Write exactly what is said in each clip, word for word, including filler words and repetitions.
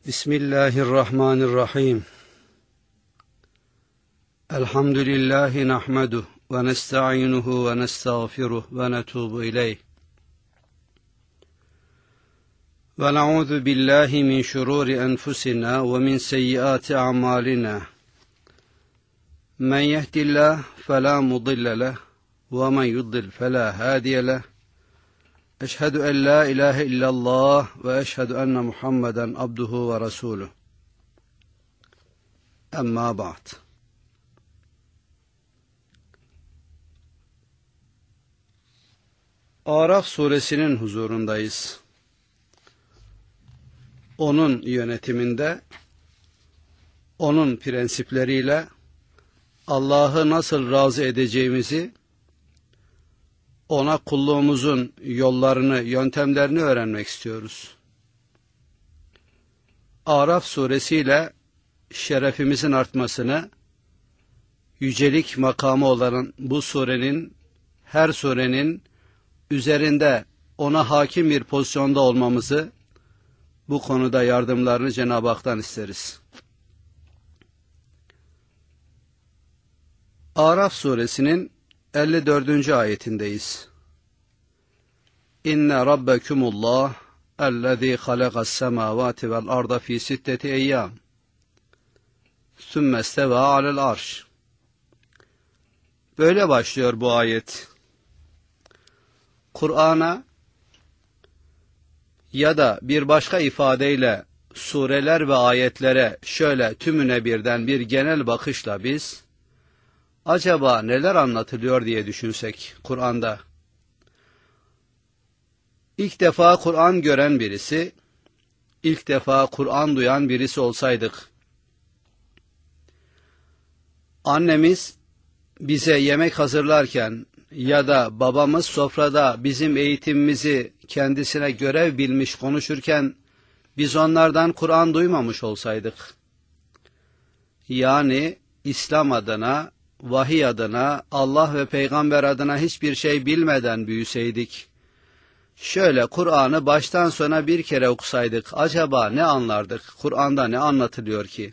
Bismillahirrahmanirrahim. Elhamdülillahi nahmeduhu ve nesta'inuhu ve nestağfiruh ve netubu ileyh. Ve na'udhu billahi min şururi enfusina ve min seyyiati a'malina. Men yehdillah fela mudille leh ve men yudlil fela hadiye leh. Eşhedü en la ilahe illallah ve eşhedü enne Muhammeden abduhu ve resuluh. Emma ba'd. Araf suresinin huzurundayız. Onun yönetiminde, onun prensipleriyle Allah'ı nasıl razı edeceğimizi, ona kulluğumuzun yollarını, yöntemlerini öğrenmek istiyoruz. Araf suresiyle şerefimizin artmasını, yücelik makamı olan bu surenin, her surenin üzerinde ona hakim bir pozisyonda olmamızı, bu konuda yardımlarını Cenab-ı Hak'tan isteriz. Araf suresinin elli dördüncü ayetindeyiz. İnne rabbekumullah ellezî halakas semâvâti vel arda fî sitteti eyyâm sümme istevâ alel arş. Böyle başlıyor bu ayet. Kur'an'a ya da bir başka ifadeyle sureler ve ayetlere şöyle tümüne birden bir genel bakışla biz acaba neler anlatılıyor diye düşünsek Kur'an'da. İlk defa Kur'an gören birisi, ilk defa Kur'an duyan birisi olsaydık, annemiz bize yemek hazırlarken ya da babamız sofrada bizim eğitimimizi kendisine görev bilmiş konuşurken biz onlardan Kur'an duymamış olsaydık, yani İslam adına, vahiy adına, Allah ve peygamber adına hiçbir şey bilmeden büyüseydik, şöyle Kur'an'ı baştan sona bir kere okusaydık, acaba ne anlardık? Kur'an'da ne anlatılıyor ki?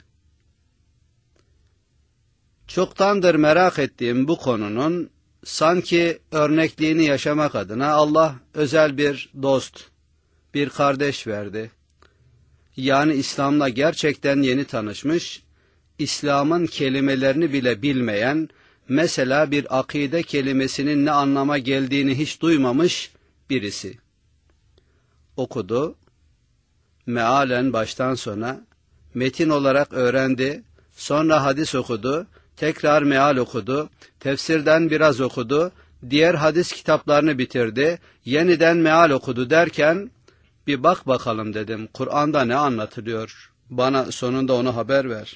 Çoktandır merak ettiğim bu konunun sanki örnekliğini yaşamak adına Allah özel bir dost, bir kardeş verdi. Yani İslam'la gerçekten yeni tanışmış, İslam'ın kelimelerini bile bilmeyen, mesela bir akide kelimesinin ne anlama geldiğini hiç duymamış birisi. Okudu, mealen baştan sona, metin olarak öğrendi, sonra hadis okudu, tekrar meal okudu, tefsirden biraz okudu, diğer hadis kitaplarını bitirdi, yeniden meal okudu derken, bir bak bakalım dedim, Kur'an'da ne anlatılıyor, bana sonunda onu haber ver.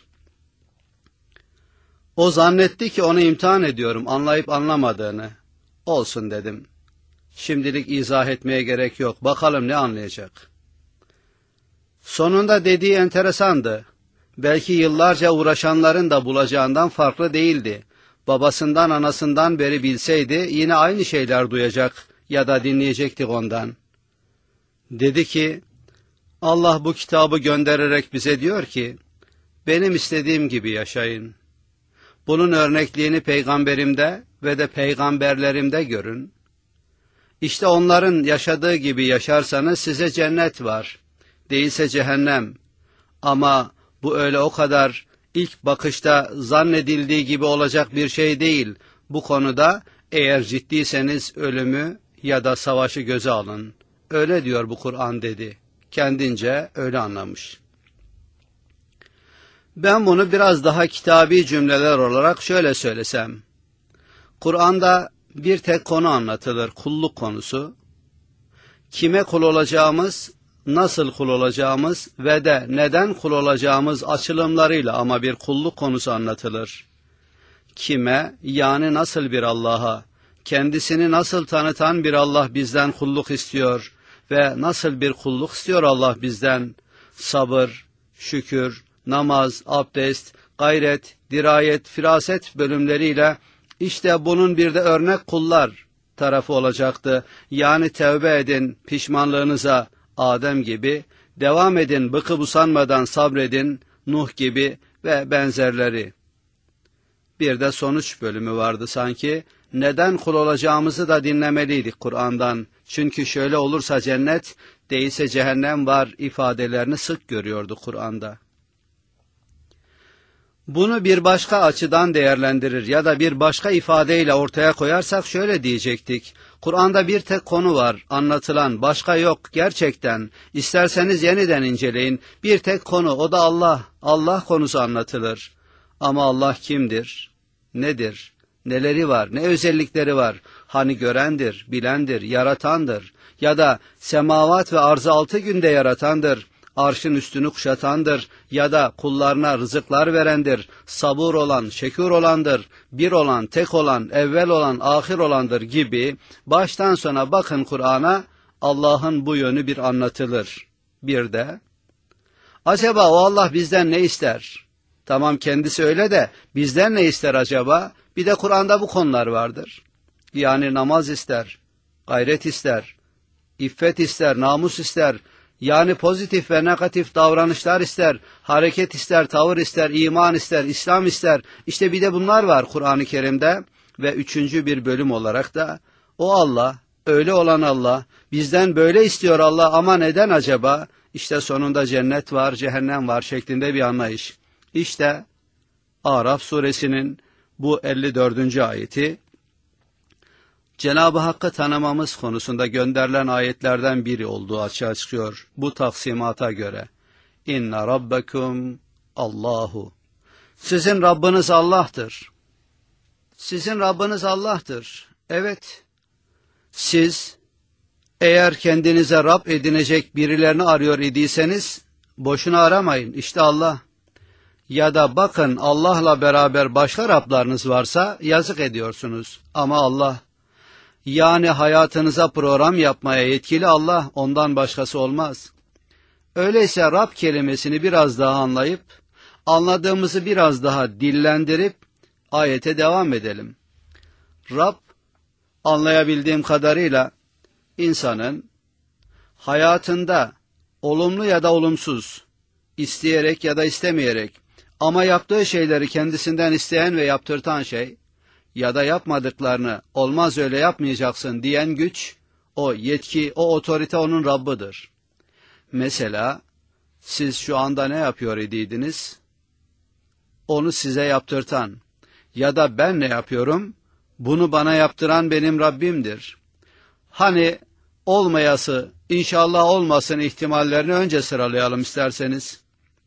O zannetti ki onu imtihan ediyorum, anlayıp anlamadığını. Olsun dedim. Şimdilik izah etmeye gerek yok, bakalım ne anlayacak. Sonunda dediği enteresandı. Belki yıllarca uğraşanların da bulacağından farklı değildi. Babasından anasından beri bilseydi yine aynı şeyler duyacak ya da dinleyecektik ondan. Dedi ki, Allah bu kitabı göndererek bize diyor ki, benim istediğim gibi yaşayın. Bunun örnekliğini peygamberimde ve de peygamberlerimde görün. İşte onların yaşadığı gibi yaşarsanız size cennet var, değilse cehennem. Ama bu öyle o kadar ilk bakışta zannedildiği gibi olacak bir şey değil. Bu konuda eğer ciddiyseniz ölümü ya da savaşı göze alın. Öyle diyor bu Kur'an dedi. Kendince öyle anlamış. Ben bunu biraz daha kitabi cümleler olarak şöyle söylesem. Kur'an'da bir tek konu anlatılır, kulluk konusu. Kime kul olacağımız, nasıl kul olacağımız ve de neden kul olacağımız açılımlarıyla ama bir kulluk konusu anlatılır. Kime, yani nasıl bir Allah'a, kendisini nasıl tanıtan bir Allah bizden kulluk istiyor ve nasıl bir kulluk istiyor Allah bizden? Sabır, şükür, namaz, abdest, gayret, dirayet, firaset bölümleriyle işte bunun bir de örnek kullar tarafı olacaktı. Yani tevbe edin pişmanlığınıza, Adem gibi Devam edin, bıkıp usanmadan sabredin, Nuh gibi ve benzerleri. Bir de sonuç bölümü vardı sanki. Neden kul olacağımızı da dinlemeliydik Kur'an'dan. Çünkü şöyle olursa cennet, değilse cehennem var ifadelerini sık görüyordu Kur'an'da. Bunu bir başka açıdan değerlendirir ya da bir başka ifadeyle ortaya koyarsak şöyle diyecektik. Kur'an'da bir tek konu var, anlatılan, başka yok gerçekten. İsterseniz yeniden inceleyin. Bir tek konu, o da Allah. Allah konusu anlatılır. Ama Allah kimdir? Nedir? Neleri var? Ne özellikleri var? Hani görendir, bilendir, yaratandır. Ya da semavat ve arzı altı günde yaratandır. Arşın üstünü kuşatandır ya da kullarına rızıklar verendir, sabur olan, şekür olandır, bir olan, tek olan, evvel olan, ahir olandır gibi baştan sona bakın Kur'an'a, Allah'ın bu yönü bir anlatılır. Bir de, acaba o Allah bizden ne ister? Tamam kendisi öyle de bizden ne ister acaba? Bir de Kur'an'da bu konular vardır. Yani namaz ister, gayret ister, iffet ister, namus ister. Yani pozitif ve negatif davranışlar ister, hareket ister, tavır ister, iman ister, İslam ister. İşte bir de bunlar var Kur'an-ı Kerim'de ve üçüncü bir bölüm olarak da o Allah, öyle olan Allah, bizden böyle istiyor Allah ama neden acaba? İşte sonunda cennet var, cehennem var şeklinde bir anlayış. İşte Araf suresinin bu elli dördüncü ayeti, Cenab-ı Hakk'ı tanımamız konusunda gönderilen ayetlerden biri olduğu açığa çıkıyor. Bu taksimata göre. İnne rabbekum Allahu. Sizin Rabbiniz Allah'tır. Sizin Rabbiniz Allah'tır. Evet. Siz eğer kendinize Rab edinecek birilerini arıyor idiyseniz boşuna aramayın. İşte Allah. Ya da bakın Allah'la beraber başka Rablarınız varsa yazık ediyorsunuz. Ama Allah. Yani hayatınıza program yapmaya yetkili Allah, ondan başkası olmaz. Öyleyse Rab kelimesini biraz daha anlayıp, anladığımızı biraz daha dillendirip, ayete devam edelim. Rab, anlayabildiğim kadarıyla, insanın hayatında olumlu ya da olumsuz, isteyerek ya da istemeyerek, ama yaptığı şeyleri kendisinden isteyen ve yaptırtan şey, ya da yapmadıklarını olmaz öyle yapmayacaksın diyen güç, o yetki, o otorite onun Rabbıdır. Mesela siz şu anda ne yapıyor idiydiniz? Onu size yaptırtan ya da ben ne yapıyorum? Bunu bana yaptıran benim Rabbimdir. Hani olmayası, inşallah olmasın ihtimallerini önce sıralayalım isterseniz.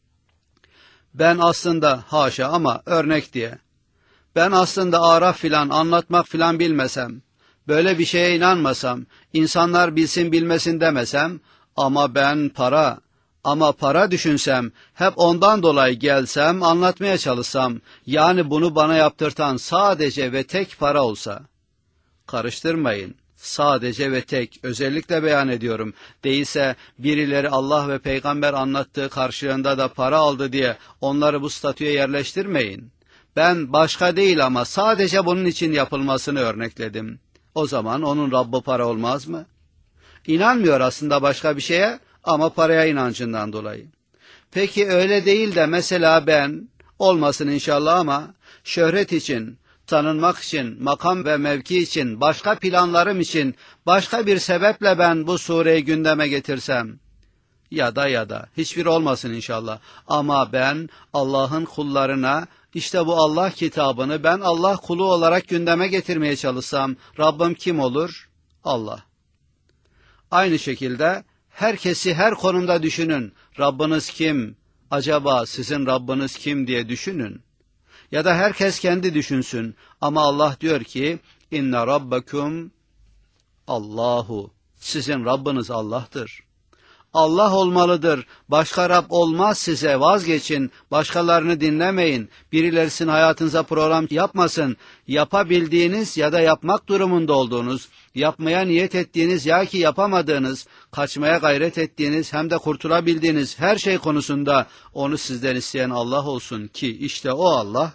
Ben aslında haşa ama örnek diye, ben aslında Araf filan anlatmak filan bilmesem, böyle bir şeye inanmasam, insanlar bilsin bilmesin demesem, ama ben para, ama para düşünsem, hep ondan dolayı gelsem, anlatmaya çalışsam, yani bunu bana yaptırtan sadece ve tek para olsa, karıştırmayın, sadece ve tek, özellikle beyan ediyorum, değilse birileri Allah ve peygamber anlattığı karşılığında da para aldı diye onları bu statüye yerleştirmeyin. Ben başka değil ama sadece bunun için yapılmasını örnekledim. O zaman onun Rabbı para olmaz mı? İnanmıyor aslında başka bir şeye ama paraya inancından dolayı. Peki öyle değil de mesela ben, olmasın inşallah ama şöhret için, tanınmak için, makam ve mevki için, başka planlarım için, başka bir sebeple ben bu sureyi gündeme getirsem, ya da ya da hiçbir olmasın inşallah. Ama ben Allah'ın kullarına işte bu Allah kitabını ben Allah kulu olarak gündeme getirmeye çalışsam Rabbim kim olur? Allah. Aynı şekilde herkesi her konumda düşünün. Rabbiniz kim? Acaba sizin Rabbiniz kim diye düşünün. Ya da herkes kendi düşünsün. Ama Allah diyor ki inne rabbekum Allahu. Sizin Rabbiniz Allah'tır. Allah olmalıdır. Başka Rab olmaz size. Vazgeçin. Başkalarını dinlemeyin. Birileri sizin hayatınıza program yapmasın. Yapabildiğiniz ya da yapmak durumunda olduğunuz, yapmaya niyet ettiğiniz ya ki yapamadığınız, kaçmaya gayret ettiğiniz hem de kurtulabildiğiniz her şey konusunda onu sizden isteyen Allah olsun ki işte o Allah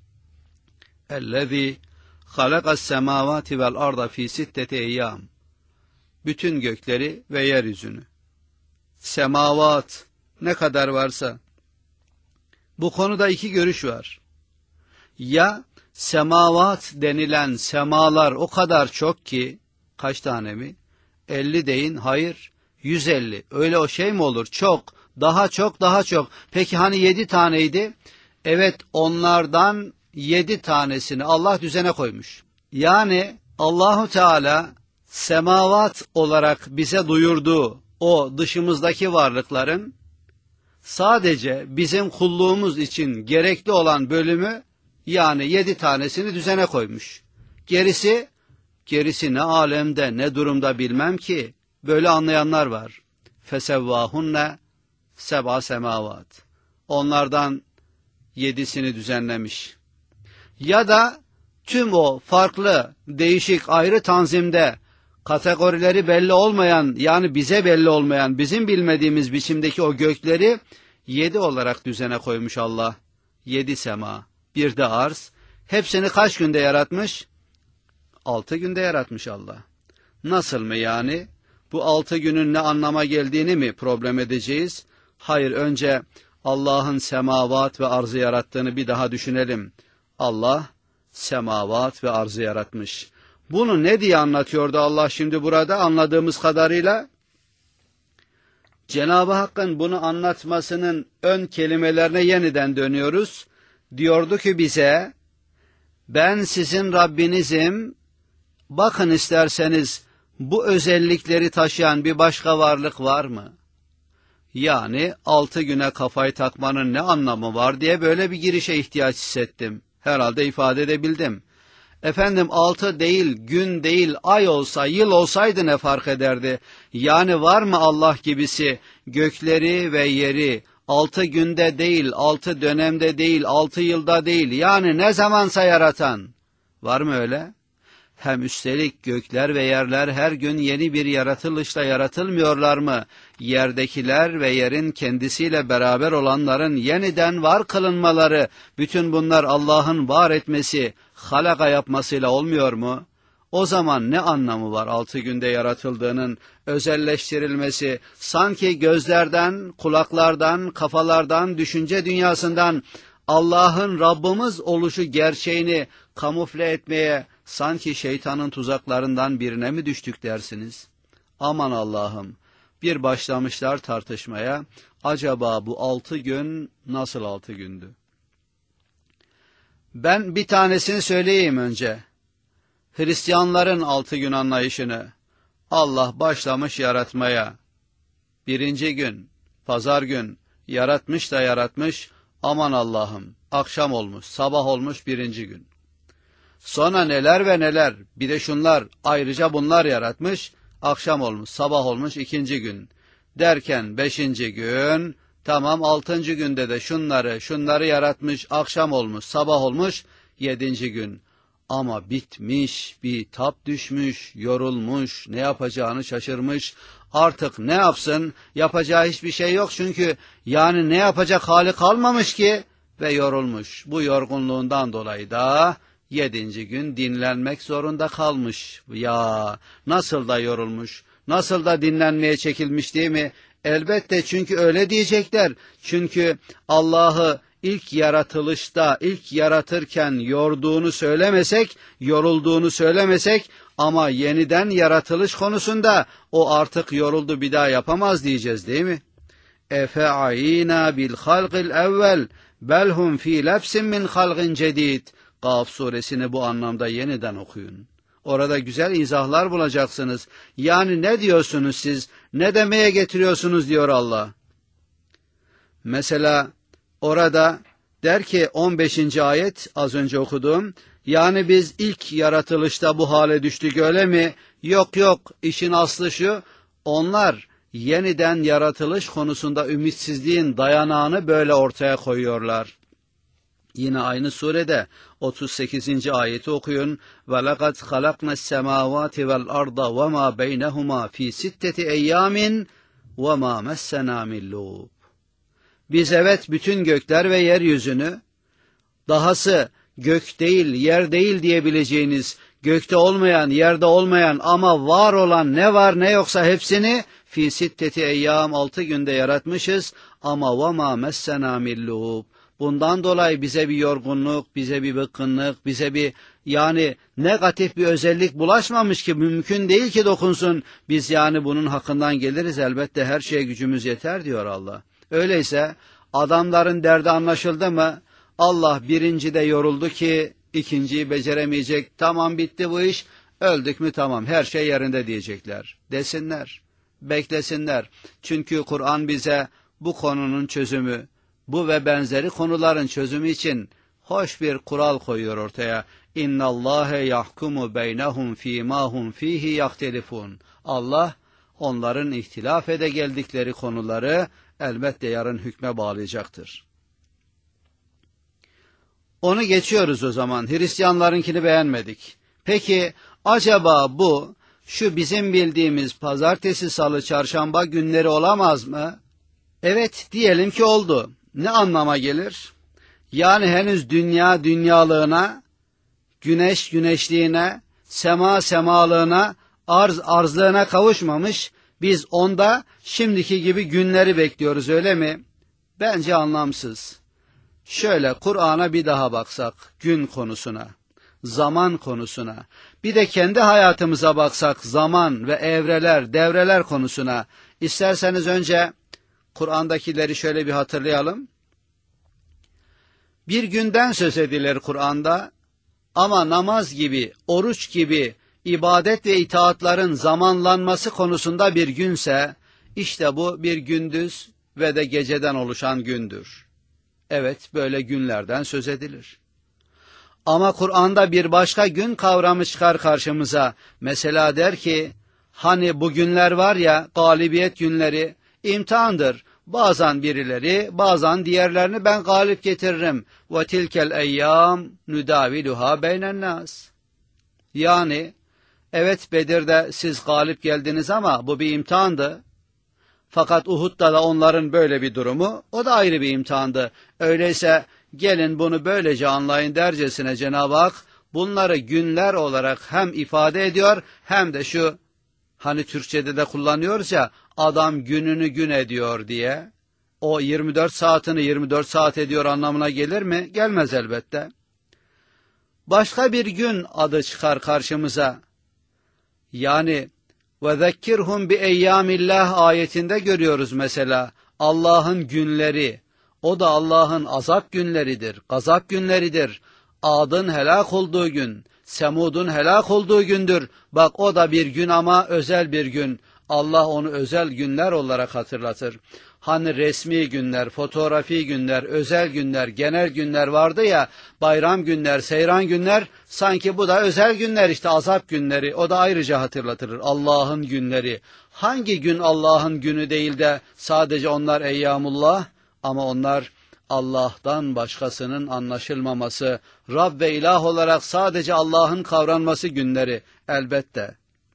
اَلَّذ۪ي خَلَقَ السَّمَاوَاتِ وَالْاَرْضَ ف۪ي سِتَّةِ اَيَّامٍ bütün gökleri ve yeryüzünü semavat ne kadar varsa. Bu konuda iki görüş var. Ya semavat denilen semalar o kadar çok ki, kaç tane mi? elli deyin, hayır, yüz elli. Öyle o şey mi olur? Çok, daha çok, daha çok. Peki hani yedi taneydi? Evet, onlardan yedi tanesini Allah düzene koymuş. Yani Allahu Teala semavat olarak bize duyurduğu o dışımızdaki varlıkların sadece bizim kulluğumuz için gerekli olan bölümü, yani yedi tanesini düzene koymuş. Gerisi, gerisi ne alemde ne durumda bilmem ki, böyle anlayanlar var. Fesevvahunne seb'a semavat. Onlardan yedisini düzenlemiş. Ya da tüm o farklı, değişik, ayrı tanzimde kategorileri belli olmayan, yani bize belli olmayan, bizim bilmediğimiz biçimdeki o gökleri yedi olarak düzene koymuş Allah. Yedi sema, bir de arz. Hepsini kaç günde yaratmış? Altı günde yaratmış Allah. Nasıl mı yani? Bu altı günün ne anlama geldiğini mi problem edeceğiz? Hayır, önce Allah'ın semavat ve arzı yarattığını bir daha düşünelim. Allah semavat ve arzı yaratmış. Bunu ne diye anlatıyordu Allah şimdi burada anladığımız kadarıyla? Cenab-ı Hakk'ın bunu anlatmasının ön kelimelerine yeniden dönüyoruz. Diyordu ki bize, ben sizin Rabbinizim, bakın isterseniz bu özellikleri taşıyan bir başka varlık var mı? Yani altı güne kafayı takmanın ne anlamı var diye böyle bir girişe ihtiyaç hissettim. Herhalde ifade edebildim. Efendim altı değil, gün değil, ay olsa, yıl olsaydı ne fark ederdi? Yani var mı Allah gibisi gökleri ve yeri altı günde değil, altı dönemde değil, altı yılda değil, yani ne zamansa yaratan? Var mı öyle? Hem üstelik gökler ve yerler her gün yeni bir yaratılışla yaratılmıyorlar mı? Yerdekiler ve yerin kendisiyle beraber olanların yeniden var kılınmaları, bütün bunlar Allah'ın var etmesi, halaka yapmasıyla olmuyor mu? O zaman ne anlamı var altı günde yaratıldığının özelleştirilmesi, sanki gözlerden, kulaklardan, kafalardan, düşünce dünyasından Allah'ın Rabbimiz oluşu gerçeğini kamufle etmeye, sanki şeytanın tuzaklarından birine mi düştük dersiniz? Aman Allah'ım, bir başlamışlar tartışmaya, acaba bu altı gün nasıl altı gündü? Ben bir tanesini söyleyeyim önce. Hristiyanların altı gün anlayışını. Allah başlamış yaratmaya. Birinci gün, pazar gün, yaratmış da yaratmış, aman Allah'ım, akşam olmuş, sabah olmuş birinci gün. Sonra neler ve neler, bir de şunlar, ayrıca bunlar yaratmış, akşam olmuş, sabah olmuş ikinci gün. Derken beşinci gün, tamam altıncı günde de şunları, şunları yaratmış, akşam olmuş, sabah olmuş, yedinci gün. Ama bitmiş, bir tap düşmüş, yorulmuş, ne yapacağını şaşırmış. Artık ne yapsın, yapacağı hiçbir şey yok çünkü yani ne yapacak hali kalmamış ki ve yorulmuş. Bu yorgunluğundan dolayı da yedinci gün dinlenmek zorunda kalmış. Ya nasıl da yorulmuş, nasıl da dinlenmeye çekilmiş değil mi? Elbette, çünkü öyle diyecekler. Çünkü Allah'ı ilk yaratılışta, ilk yaratırken yorduğunu söylemesek, yorulduğunu söylemesek ama yeniden yaratılış konusunda o artık yoruldu, bir daha yapamaz diyeceğiz değil mi? Efe'ayina bil halqil evvel belhum fi lefsin min halqin cedid. Kaf suresini bu anlamda yeniden okuyun. Orada güzel izahlar bulacaksınız. Yani ne diyorsunuz siz, ne demeye getiriyorsunuz diyor Allah. Mesela orada der ki on beşinci ayet az önce okuduğum, yani biz ilk yaratılışta bu hale düştük öyle mi? Yok yok, işin aslı şu, onlar yeniden yaratılış konusunda ümitsizliğin dayanağını böyle ortaya koyuyorlar. Yine aynı surede otuz sekizinci ayeti okuyun. وَلَقَدْ خَلَقْنَا السَّمَاوَاتِ وَالْأَرْضَ وَمَا بَيْنَهُمَا فِي سِتَّةِ اَيَّامٍ وَمَا مَسَّنَا مِنْ لُوبٍ. Biz evet bütün gökler ve yeryüzünü, dahası gök değil, yer değil diyebileceğiniz, gökte olmayan, yerde olmayan ama var olan ne var ne yoksa hepsini Fi sitteti eyyam altı günde yaratmışız ama ve ma messena min luğub. Bundan dolayı bize bir yorgunluk, bize bir bıkkınlık, bize bir yani negatif bir özellik bulaşmamış ki mümkün değil ki dokunsun. Biz yani bunun hakkından geliriz, elbette her şeye gücümüz yeter diyor Allah. Öyleyse adamların derdi anlaşıldı mı? Allah birincide yoruldu ki ikinciyi beceremeyecek. Tamam, bitti bu iş. Öldük mü tamam, her şey yerinde diyecekler. Desinler, beklesinler. Çünkü Kur'an bize bu konunun çözümü, bu ve benzeri konuların çözümü için hoş bir kural koyuyor ortaya. İnna Allahe yahkumu beynehum fîmâ hum fîhî yahtelifûn. Allah onların ihtilaf ede geldikleri konuları elbette yarın hükme bağlayacaktır. Onu geçiyoruz o zaman. Hristiyanlarınkini beğenmedik. Peki acaba bu şu bizim bildiğimiz pazartesi, salı, çarşamba günleri olamaz mı? Evet, diyelim ki oldu. Ne anlama gelir? Yani henüz dünya dünyalığına, güneş güneşliğine, sema semalığına, arz arzlığına kavuşmamış, biz onda şimdiki gibi günleri bekliyoruz, öyle mi? Bence anlamsız. Şöyle Kur'an'a bir daha baksak, gün konusuna, zaman konusuna, bir de kendi hayatımıza baksak, zaman ve evreler, devreler konusuna. İsterseniz önce Kur'an'dakileri şöyle bir hatırlayalım. Bir günden söz edilir Kur'an'da ama namaz gibi, oruç gibi ibadet ve itaatların zamanlanması konusunda bir günse, işte bu bir gündüz ve de geceden oluşan gündür. Evet, böyle günlerden söz edilir. Ama Kur'an'da bir başka gün kavramı çıkar karşımıza. Mesela der ki, hani bu günler var ya, galibiyet günleri, imtihandır. Bazen birileri, bazen diğerlerini ben galip getiririm. Ve tilkel eyyam nudaviluha beynen nas. Yani, evet Bedir'de siz galip geldiniz ama bu bir imtihandı. Fakat Uhud'da da onların böyle bir durumu, o da ayrı bir imtihandı. Öyleyse gelin bunu böylece anlayın dercesine Cenab-ı Hak bunları günler olarak hem ifade ediyor hem de şu, hani Türkçe'de de kullanıyoruz ya, adam gününü gün ediyor diye, o yirmi dört saatini yirmi dört saat ediyor anlamına gelir mi? Gelmez elbette. Başka bir gün adı çıkar karşımıza. Yani ve zekkirhum bi eyyamillah ayetinde görüyoruz mesela, Allah'ın günleri, o da Allah'ın azap günleridir, gazap günleridir. Ad'ın helak olduğu gün, Semud'un helak olduğu gündür. Bak o da bir gün ama özel bir gün. Allah onu özel günler olarak hatırlatır. Hani resmi günler, fotoğrafi günler, özel günler, genel günler vardı ya, bayram günler, seyran günler, sanki bu da özel günler işte, azap günleri, o da ayrıca hatırlatılır. Allah'ın günleri. Hangi gün Allah'ın günü değil de sadece onlar eyyamullah, ama onlar Allah'tan başkasının anlaşılmaması, Rab ve ilah olarak sadece Allah'ın kavranması günleri elbette.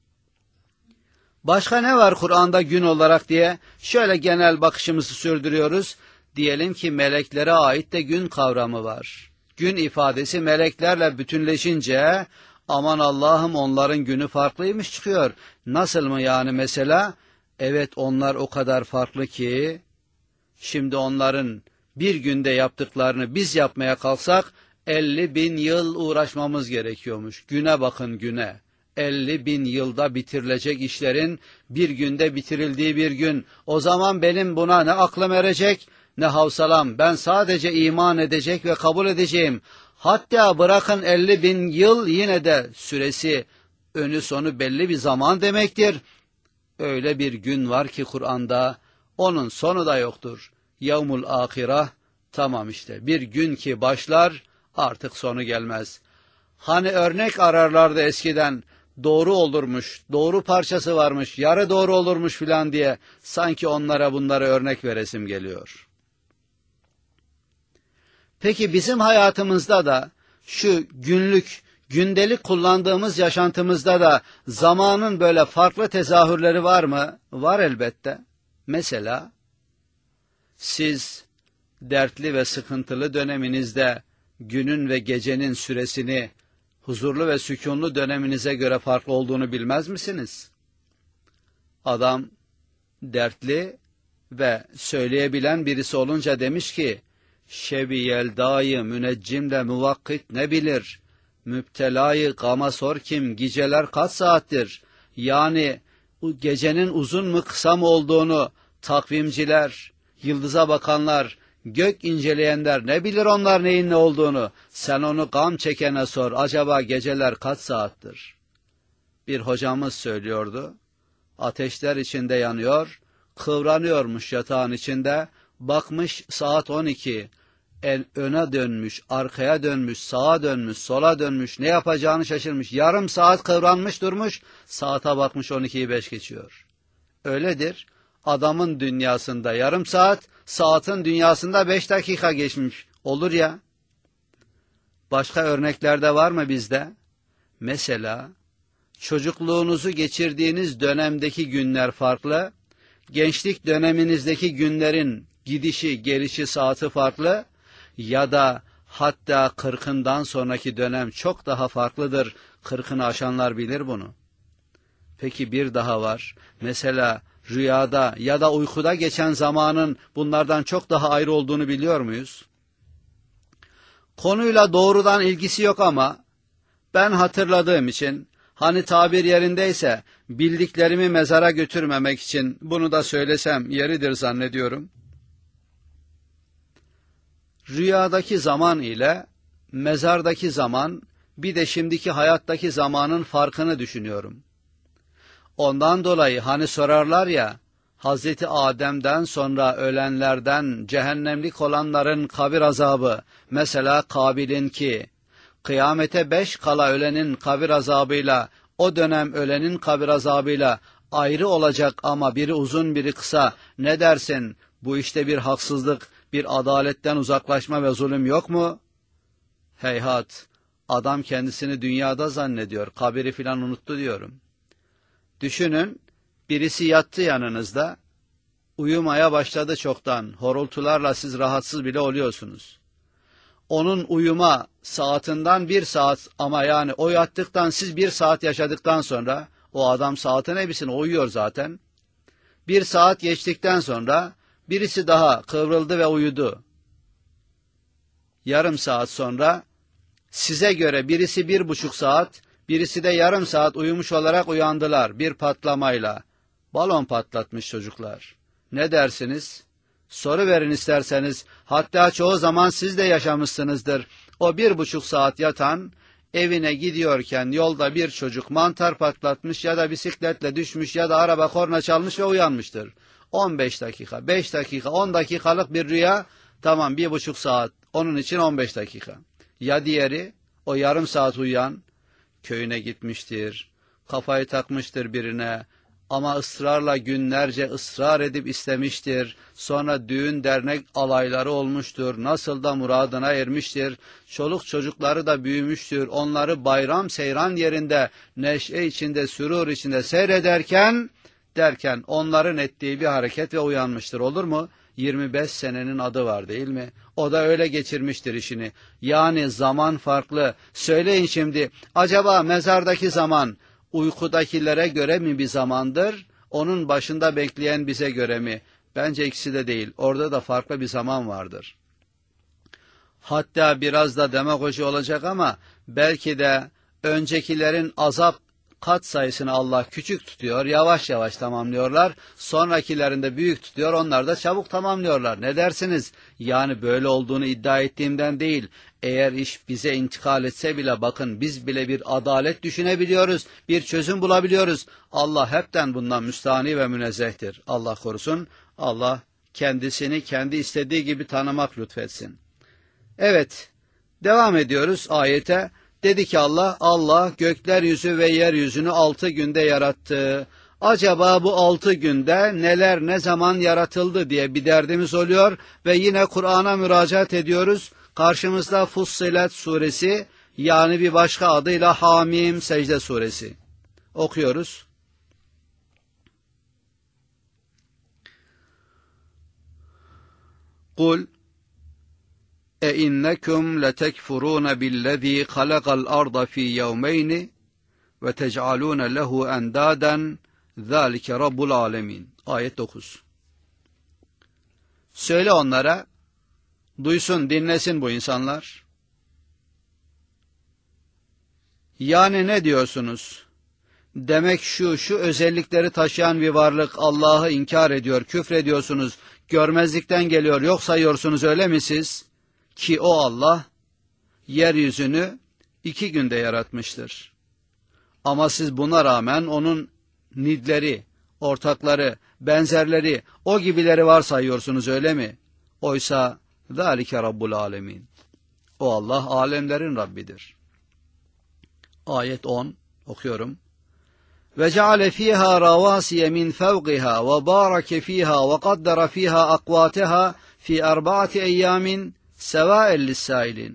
Başka ne var Kur'an'da gün olarak diye şöyle genel bakışımızı sürdürüyoruz. Diyelim ki meleklere ait de gün kavramı var. Gün ifadesi meleklerle bütünleşince aman Allah'ım onların günü farklıymış çıkıyor. Nasıl mı yani mesela? Evet, onlar o kadar farklı ki şimdi onların bir günde yaptıklarını biz yapmaya kalksak elli bin yıl uğraşmamız gerekiyormuş. Güne bakın, güne. elli bin yılda bitirilecek işlerin bir günde bitirildiği bir gün. O zaman benim buna ne aklım erecek ne havsalam. Ben sadece iman edecek ve kabul edeceğim. Hatta bırakın elli bin yıl, yine de süresi önü sonu belli bir zaman demektir. Öyle bir gün var ki Kur'an'da onun sonu da yoktur. Yevmul ahireh, tamam işte bir gün ki başlar artık sonu gelmez. Hani örnek ararlardı eskiden, doğru olurmuş, doğru parçası varmış, yarı doğru olurmuş filan diye, sanki onlara bunları örnek veresim geliyor. Peki bizim hayatımızda da şu günlük, gündelik kullandığımız yaşantımızda da zamanın böyle farklı tezahürleri var mı? Var elbette. Mesela siz dertli ve sıkıntılı döneminizde günün ve gecenin süresini huzurlu ve sükunlu döneminize göre farklı olduğunu bilmez misiniz? Adam dertli ve söyleyebilen birisi olunca demiş ki, şebi yeldayı müneccimle muvakkit ne bilir, müptelayı gama sor kim, geceler kaç saattir? Yani gecenin uzun mu kısa mı olduğunu takvimciler, yıldıza bakanlar, gök inceleyenler ne bilir onlar neyin ne olduğunu? Sen onu gam çekene sor, acaba geceler kaç saattir? Bir hocamız söylüyordu, ateşler içinde yanıyor, kıvranıyormuş yatağın içinde, bakmış saat on iki, el öne dönmüş, arkaya dönmüş, sağa dönmüş, sola dönmüş, ne yapacağını şaşırmış, yarım saat kıvranmış durmuş, saate bakmış on ikiyi beş geçiyor. Öyledir, adamın dünyasında yarım saat, saatin dünyasında beş dakika geçmiş, olur ya. Başka örneklerde var mı bizde? Mesela, çocukluğunuzu geçirdiğiniz dönemdeki günler farklı, gençlik döneminizdeki günlerin gidişi, gelişi, saati farklı ya da hatta kırkından sonraki dönem çok daha farklıdır. Kırkını aşanlar bilir bunu. Peki bir daha var. Mesela rüyada ya da uykuda geçen zamanın bunlardan çok daha ayrı olduğunu biliyor muyuz? Konuyla doğrudan ilgisi yok ama ben hatırladığım için, hani tabir yerindeyse bildiklerimi mezara götürmemek için bunu da söylesem yeridir zannediyorum. Rüyadaki zaman ile mezardaki zaman, bir de şimdiki hayattaki zamanın farkını düşünüyorum. Ondan dolayı hani sorarlar ya, Hazreti Adem'den sonra ölenlerden cehennemlik olanların kabir azabı, mesela Kabil'inki, kıyamete beş kala ölenin kabir azabıyla, o dönem ölenin kabir azabıyla ayrı olacak ama biri uzun biri kısa, ne dersin? Bu işte bir haksızlık, bir adaletten uzaklaşma ve zulüm yok mu? Heyhat, adam kendisini dünyada zannediyor, kabiri filan unuttu diyorum. Düşünün, birisi yattı yanınızda, uyumaya başladı çoktan, horultularla siz rahatsız bile oluyorsunuz. Onun uyuma saatinden bir saat, ama yani o yattıktan siz bir saat yaşadıktan sonra, o adam saatin hepsini uyuyor zaten. Bir saat geçtikten sonra birisi daha kıvrıldı ve uyudu. Yarım saat sonra size göre birisi bir buçuk saat, birisi de yarım saat uyumuş olarak uyandılar bir patlamayla. Balon patlatmış çocuklar. Ne dersiniz? Soru verin isterseniz, hatta çoğu zaman siz de yaşamışsınızdır. O bir buçuk saat yatan, evine gidiyorken yolda bir çocuk mantar patlatmış ya da bisikletle düşmüş ya da araba korna çalmış ve uyanmıştır. on beş dakika, beş dakika, on dakikalık bir rüya, tamam bir buçuk saat, onun için on beş dakika. Ya diğeri, o yarım saat uyuyan, köyüne gitmiştir, kafayı takmıştır birine, ama ısrarla günlerce ısrar edip istemiştir. Sonra düğün dernek alayları olmuştur. Nasıl da muradına ermiştir. Çoluk çocukları da büyümüştür. Onları bayram seyran yerinde, neşe içinde, sürur içinde seyrederken, derken onların ettiği bir hareket ve uyanmıştır. Olur mu? yirmi beş senenin adı var değil mi? O da öyle geçirmiştir işini. Yani zaman farklı. Söyleyin şimdi, acaba mezardaki zaman uykudakilere göre mi bir zamandır, onun başında bekleyen bize göre mi? Bence ikisi de değil. Orada da farklı bir zaman vardır. Hatta biraz da demagoji olacak ama belki de öncekilerin azap kat sayısını Allah küçük tutuyor, yavaş yavaş tamamlıyorlar. Sonrakilerinde büyük tutuyor, onlar da çabuk tamamlıyorlar. Ne dersiniz? Yani böyle olduğunu iddia ettiğimden değil. Eğer iş bize intikal etse bile bakın biz bile bir adalet düşünebiliyoruz, bir çözüm bulabiliyoruz. Allah hepten bundan müstahni ve münezzehtir. Allah korusun, Allah kendisini kendi istediği gibi tanımak lütfetsin. Evet, devam ediyoruz ayete. Dedi ki Allah, Allah gökler yüzü ve yeryüzünü altı günde yarattı. Acaba bu altı günde neler ne zaman yaratıldı diye bir derdimiz oluyor ve yine Kur'an'a müracaat ediyoruz. Karşımızda Fussilet suresi, yani bir başka adıyla Hamim Secde suresi. Okuyoruz. Kul اَاِنَّكُمْ لَتَكْفُرُونَ بِالَّذ۪ي خَلَقَ الْأَرْضَ ف۪ي يَوْمَيْنِ وَتَجْعَلُونَ لَهُ اَنْدَادًا ذَٰلِكَ رَبُّ الْعَالَمِينَ. Ayet dokuz. Söyle onlara, duysun, dinlesin bu insanlar. Yani ne diyorsunuz? Demek şu, şu özellikleri taşıyan bir varlık Allah'ı inkar ediyor, küfrediyorsunuz, görmezlikten geliyor, yok sayıyorsunuz, öyle mi siz? Ki o Allah, yeryüzünü iki günde yaratmıştır. Ama siz buna rağmen onun nidleri, ortakları, benzerleri, o gibileri varsayıyorsunuz, öyle mi? Oysa ذَٰلِكَ رَبُّ الْعَالَمِينَ. O Allah alemlerin Rabbidir. Ayet on, okuyorum. وَجَعَلَ ف۪يهَا رَوَاسِيَ مِنْ فَوْقِهَا وَبَارَكَ ف۪يهَا وَقَدَّرَ ف۪يهَا أَقْوَاتَهَا ف۪ي أَرْبَعَةِ اَيَّامٍ سَوَاءً لِلسَّائِلِينَ.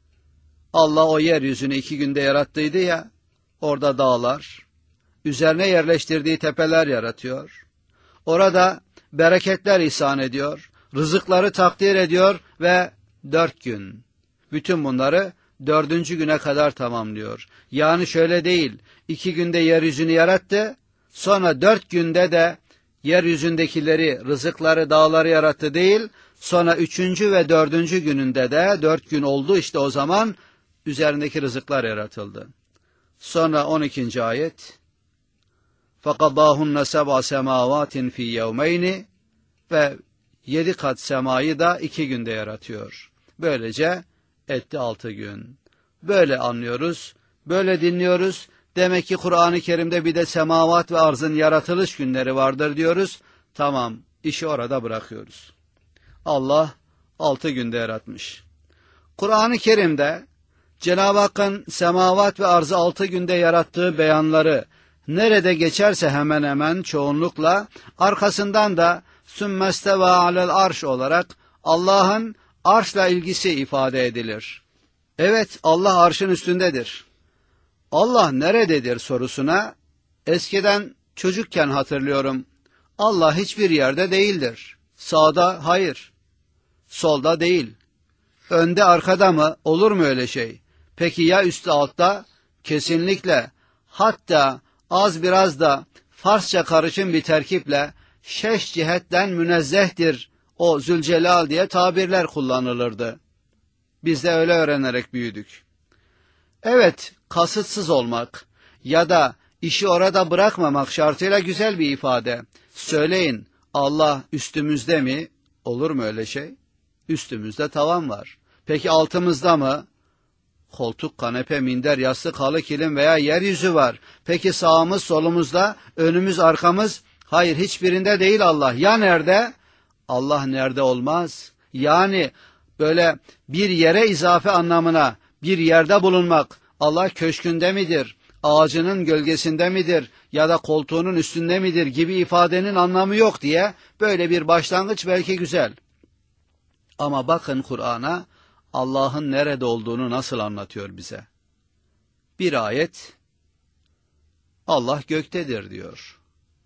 Allah o yeryüzünü iki günde yarattıydı ya, orada dağlar, üzerine yerleştirdiği tepeler yaratıyor. Orada bereketler ihsan ediyor, rızıkları takdir ediyor ve dört gün. Bütün bunları dördüncü güne kadar tamamlıyor. Yani şöyle değil, iki günde yeryüzünü yarattı, sonra dört günde de yeryüzündekileri, rızıkları, dağları yarattı değil, sonra üçüncü ve dördüncü gününde de, dört gün oldu işte o zaman, üzerindeki rızıklar yaratıldı. Sonra on ikinci ayet, فَقَضَاهُنَّ سَبْعَ سَمَاوَاتٍ فِي يَوْمَيْنِ ve yedi kat semayı da iki günde yaratıyor. Böylece etti altı gün. Böyle anlıyoruz, böyle dinliyoruz. Demek ki Kur'an-ı Kerim'de bir de semavat ve arzın yaratılış günleri vardır diyoruz. Tamam, işi orada bırakıyoruz. Allah altı günde yaratmış. Kur'an-ı Kerim'de Cenab-ı Hakk'ın semavat ve arzı altı günde yarattığı beyanları nerede geçerse hemen hemen çoğunlukla arkasından da sümmesteva alel arş olarak Allah'ın arşla ilgisi ifade edilir. Evet, Allah arşın üstündedir. Allah nerededir sorusuna eskiden çocukken hatırlıyorum. Allah hiçbir yerde değildir. Sağda hayır, solda değil. Önde arkada mı? Olur mu öyle şey? Peki ya üstte altta? Kesinlikle. Hatta az biraz da Farsça karışım bir terkiple şeş cihetten münezzehtir o Zülcelal diye tabirler kullanılırdı. Biz de öyle öğrenerek büyüdük. Evet, kasıtsız olmak ya da işi orada bırakmamak şartıyla güzel bir ifade. Söyleyin, Allah üstümüzde mi? Olur mu öyle şey? Üstümüzde tavan var. Peki altımızda mı? Koltuk, kanepe, minder, yastık, halı, kilim veya yeryüzü var. Peki sağımız, solumuzda, önümüz, arkamız? Hayır, hiçbirinde değil Allah. Ya nerede? Allah nerede olmaz. Yani böyle bir yere izafe anlamına, bir yerde bulunmak, Allah köşkünde midir, ağacının gölgesinde midir ya da koltuğunun üstünde midir gibi ifadenin anlamı yok diye böyle bir başlangıç belki güzel. Ama bakın Kur'an'a Allah'ın nerede olduğunu nasıl anlatıyor bize. Bir ayet, Allah göktedir diyor.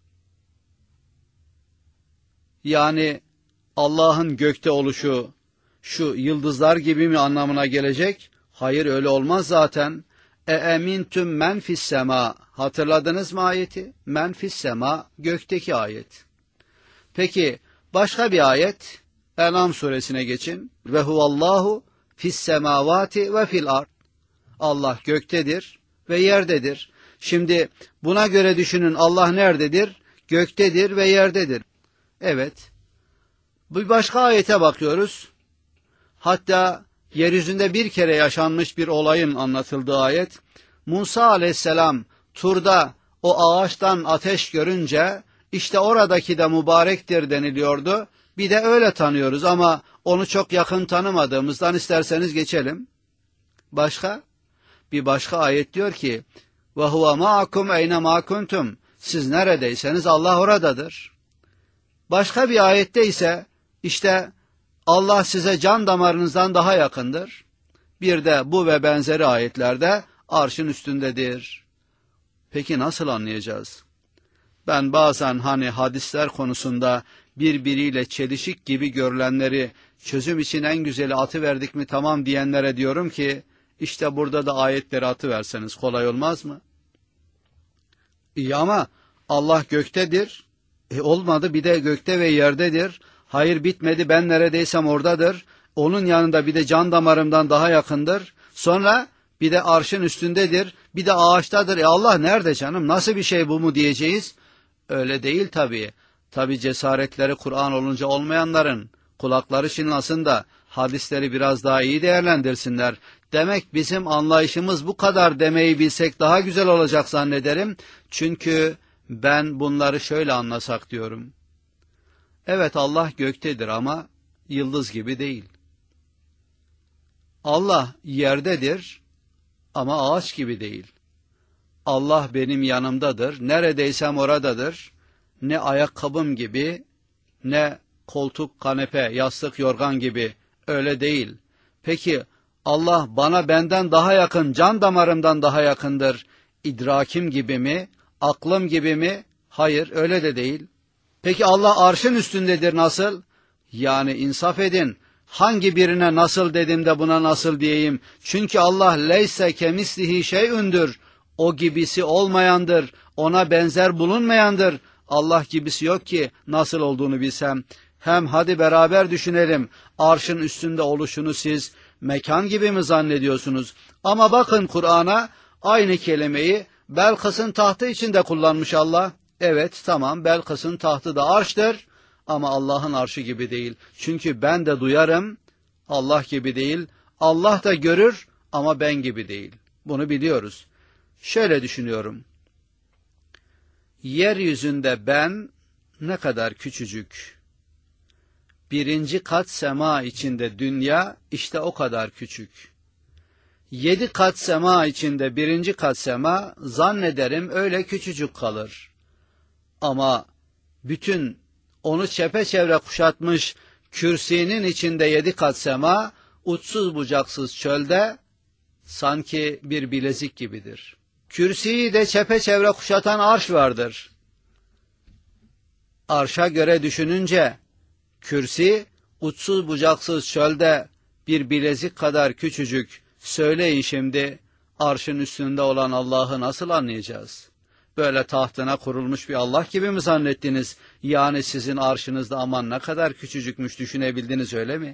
Yani Allah'ın gökte oluşu şu yıldızlar gibi mi anlamına gelecek? Hayır, öyle olmaz zaten. E emintüm men fis sema. Hatırladınız mı ayeti? Men fis sema, gökteki ayet. Peki başka bir ayet, En'am suresine geçin. Ve huvallahu fis semavati ve fil ard. Allah göktedir ve yerdedir. Şimdi buna göre düşünün, Allah nerededir? Göktedir ve yerdedir. Evet. Bir başka ayete bakıyoruz. Hatta yeryüzünde bir kere yaşanmış bir olayın anlatıldığı ayet. Musa aleyhisselam Tur'da o ağaçtan ateş görünce işte oradaki de mübarektir deniliyordu. Bir de öyle tanıyoruz ama onu çok yakın tanımadığımızdan isterseniz geçelim. Başka? Bir başka ayet diyor ki ve huve ma'akum eyne ma kuntum. Siz neredeyseniz Allah oradadır. Başka bir ayette ise işte Allah size can damarınızdan daha yakındır. Bir de bu ve benzeri ayetlerde arşın üstündedir. Peki nasıl anlayacağız? Ben bazen hani hadisler konusunda birbiriyle çelişik gibi görülenleri çözüm için en güzeli atıverdik mi tamam diyenlere diyorum ki işte burada da ayetleri atıverseniz kolay olmaz mı? İyi ama Allah göktedir. E olmadı, bir de gökte ve yerdedir. Hayır, bitmedi, ben neredeysem oradadır. Onun yanında bir de can damarımdan daha yakındır. Sonra bir de arşın üstündedir. Bir de ağaçtadır. E Allah nerede canım? Nasıl bir şey bu mu diyeceğiz? Öyle değil tabii. Tabii cesaretleri Kur'an olunca olmayanların kulakları çınlasın da hadisleri biraz daha iyi değerlendirsinler. Demek bizim anlayışımız bu kadar demeyi bilsek daha güzel olacak zannederim. Çünkü ben bunları şöyle anlasak diyorum. Evet, Allah göktedir ama yıldız gibi değil. Allah yerdedir ama ağaç gibi değil. Allah benim yanımdadır, neredeysem oradadır. Ne ayakkabım gibi, ne koltuk, kanepe, yastık, yorgan gibi, öyle değil. Peki Allah bana benden daha yakın, can damarımdan daha yakındır. İdrakim gibi mi, aklım gibi mi? Hayır, öyle de değil. Peki Allah arşın üstündedir, nasıl? Yani insaf edin. Hangi birine nasıl dedim de buna nasıl diyeyim? Çünkü Allah leyse kemislihi şey'ündür. O gibisi olmayandır. Ona benzer bulunmayandır. Allah gibisi yok ki nasıl olduğunu bilsem. Hem hadi beraber düşünelim. Arşın üstünde oluşunu siz mekan gibi mi zannediyorsunuz? Ama bakın Kur'an'a aynı kelimeyi Belkıs'ın tahtı içinde kullanmış Allah. Evet, tamam, Belkıs'ın tahtı da arştır ama Allah'ın arşı gibi değil. Çünkü ben de duyarım, Allah gibi değil. Allah da görür ama ben gibi değil. Bunu biliyoruz. Şöyle düşünüyorum. Yeryüzünde ben ne kadar küçücük. Birinci kat sema içinde dünya işte o kadar küçük. Yedi kat sema içinde birinci kat sema zannederim öyle küçücük kalır. Ama bütün onu çepeçevre kuşatmış kürsinin içinde yedi kat sema, uçsuz bucaksız çölde sanki bir bilezik gibidir. Kürsiyi de çepeçevre kuşatan arş vardır. Arşa göre düşününce kürsi uçsuz bucaksız çölde bir bilezik kadar küçücük. Söyleyin şimdi, arşın üstünde olan Allah'ı nasıl anlayacağız? Böyle tahtına kurulmuş bir Allah gibi mi zannettiniz? Yani sizin arşınızda aman ne kadar küçücükmüş düşünebildiniz, öyle mi?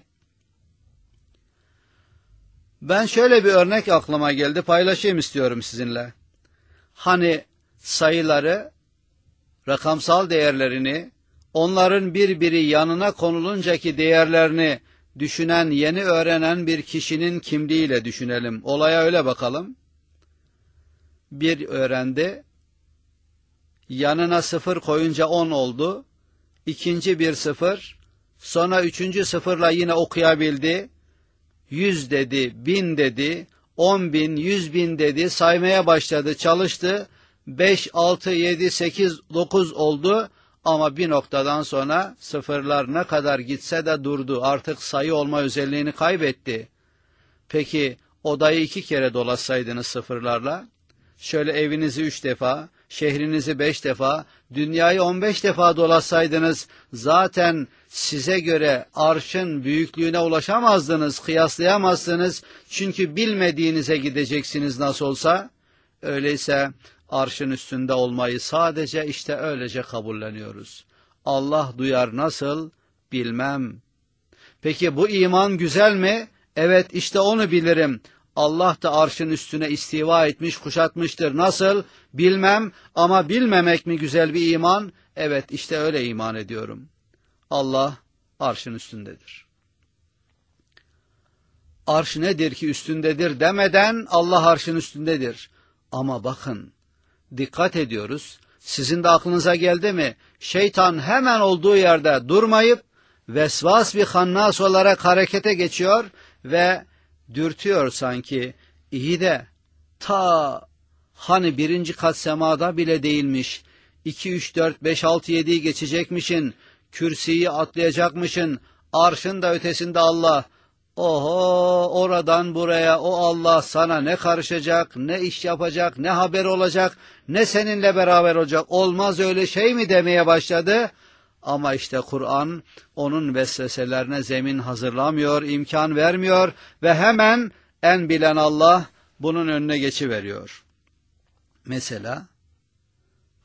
Ben şöyle bir örnek aklıma geldi, paylaşayım istiyorum sizinle. Hani sayıları, rakamsal değerlerini, onların birbiri yanına konuluncaki değerlerini düşünen, yeni öğrenen bir kişinin kimliğiyle düşünelim. Olaya öyle bakalım. Bir öğrendi, yanına sıfır koyunca on oldu. İkinci bir sıfır, sonra üçüncü sıfırla yine okuyabildi. Yüz dedi, bin dedi, on bin, yüz bin dedi, saymaya başladı, çalıştı. Beş, altı, yedi, sekiz, dokuz oldu. Ama bir noktadan sonra sıfırlar ne kadar gitse de durdu. Artık sayı olma özelliğini kaybetti. Peki odayı iki kere dolaşsaydınız sıfırlarla, şöyle evinizi üç defa, şehrinizi beş defa, dünyayı on beş defa dolaşsaydınız, zaten size göre arşın büyüklüğüne ulaşamazdınız, kıyaslayamazsınız. Çünkü bilmediğinize gideceksiniz nasıl olsa. Öyleyse arşın üstünde olmayı sadece işte öylece kabulleniyoruz. Allah duyar nasıl? Bilmem. Peki bu iman güzel mi? Evet, işte onu bilirim. Allah da arşın üstüne istiva etmiş, kuşatmıştır. Nasıl? Bilmem, ama bilmemek mi güzel bir iman? Evet, işte öyle iman ediyorum. Allah arşın üstündedir. Arş nedir ki üstündedir demeden Allah arşın üstündedir. Ama bakın, dikkat ediyoruz. Sizin de aklınıza geldi mi? Şeytan hemen olduğu yerde durmayıp vesvas bir hannas olarak harekete geçiyor ve dürtüyor sanki. İyi de ta hani birinci kat semada bile değilmiş. iki, üç, dört, beş, altı, yediyi geçecekmişin. Kürsiyi atlayacakmışın. Arşın da ötesinde Allah. Oho, oradan buraya o Allah sana ne karışacak, ne iş yapacak, ne haber olacak, ne seninle beraber olacak. Olmaz öyle şey mi demeye başladı. Ama işte Kur'an onun vesveselerine zemin hazırlamıyor, imkan vermiyor ve hemen en bilen Allah bunun önüne geçiveriyor. Mesela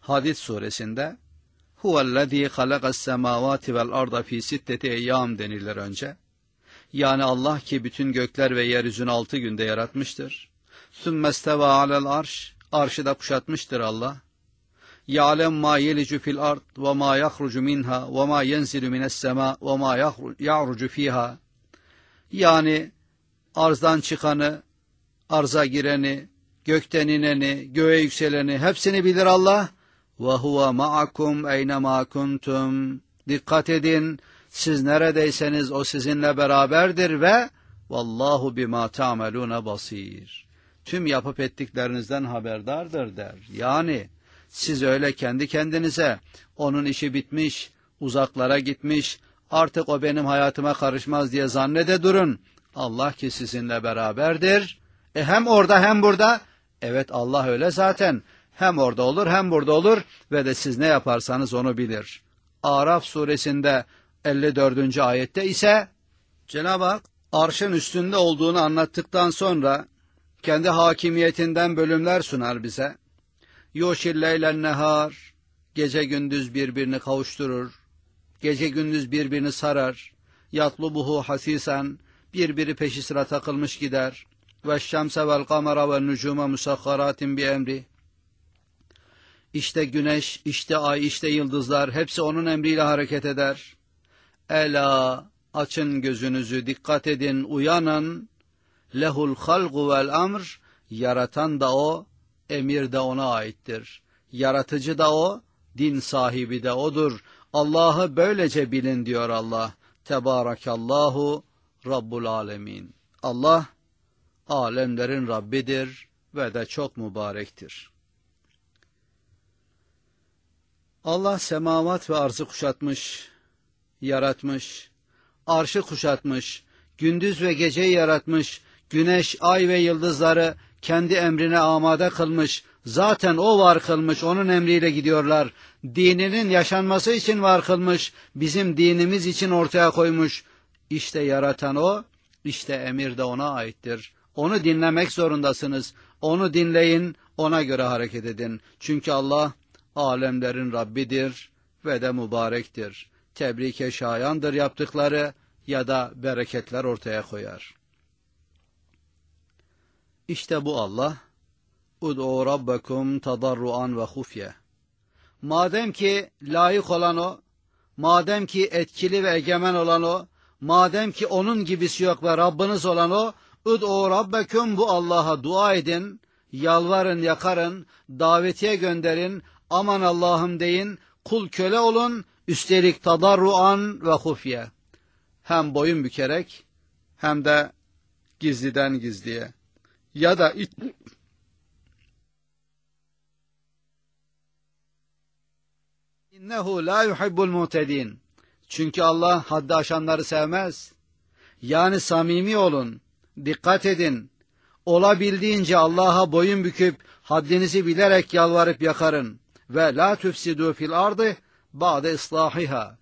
Hadid suresinde huvellezî halakas semâvâti vel arda fî sitteti eyyâm denilir önce. Yani Allah ki bütün gökler ve yeryüzünü altı günde yaratmıştır. Sümmestevâ alel arş, arşı da kuşatmıştır Allah. Ya'lem ma yelicu fil ard ve ma yahrucu minha ve ma yenzilu mines sema ve ma ya'rucu fiha. Yani arzdan çıkanı, arza gireni, gökten ineni, göğe yükseleni hepsini bilir Allah. Ve huve ma'akum eyne ma kuntum. Dikkat edin, siz neredeyseniz o sizinle beraberdir ve vallahu bima ta'melune basir. Tüm yapıp ettiklerinizden haberdardır der. Yani siz öyle kendi kendinize onun işi bitmiş, uzaklara gitmiş, artık o benim hayatıma karışmaz diye zannede durun. Allah ki sizinle beraberdir. E hem orada hem burada. Evet, Allah öyle zaten. Hem orada olur hem burada olur ve de siz ne yaparsanız onu bilir. Araf suresinde elli dördüncü ayette ise Cenab-ı Hak arşın üstünde olduğunu anlattıktan sonra kendi hakimiyetinden bölümler sunar bize. Yoşil leylen nehar, gece gündüz birbirini kavuşturur, gece gündüz birbirini sarar, yatlubuhu hasisen, birbiri peşi sıra takılmış gider, ve şemse vel kamera ve nucuma musakharatin bi emri. İşte güneş, işte ay, işte yıldızlar, hepsi onun emriyle hareket eder. Ela, açın gözünüzü, dikkat edin, uyanın. Lehul halgu vel amr, yaratan da o, emir de ona aittir. Yaratıcı da o, din sahibi de odur. Allah'ı böylece bilin diyor Allah. Tebarakallahu Rabbul alemin. Allah, alemlerin Rabbidir ve de çok mübarektir. Allah semavat ve arzı kuşatmış, yaratmış, arşı kuşatmış, gündüz ve geceyi yaratmış, güneş, ay ve yıldızları kendi emrine amade kılmış, zaten o var kılmış, onun emriyle gidiyorlar. Dininin yaşanması için var kılmış, bizim dinimiz için ortaya koymuş. İşte yaratan o, işte emir de ona aittir. Onu dinlemek zorundasınız. Onu dinleyin, ona göre hareket edin. Çünkü Allah alemlerin Rabbidir ve de mübarektir. Tebrike şayandır yaptıkları ya da bereketler ortaya koyar. İşte bu Allah. Ud'u rabbekum tadarruan ve hufye. Madem ki layık olan o, madem ki etkili ve egemen olan o, madem ki onun gibisi yok ve Rabbiniz olan o, Ud'u rabbekum, bu Allah'a dua edin, yalvarın, yakarın, davetiye gönderin, aman Allah'ım deyin, kul köle olun, üstelik tadarruan ve hufye. Hem boyun bükerek hem de gizliden gizliye. Ya da İnnehu la yuhibbul mu'tedin. Çünkü Allah haddi aşanları sevmez. Yani samimi olun, dikkat edin. Olabildiğince Allah'a boyun büküp haddinizi bilerek yalvarıp yakarın. Ve la tufsidu fil ardı ba'de islahiha.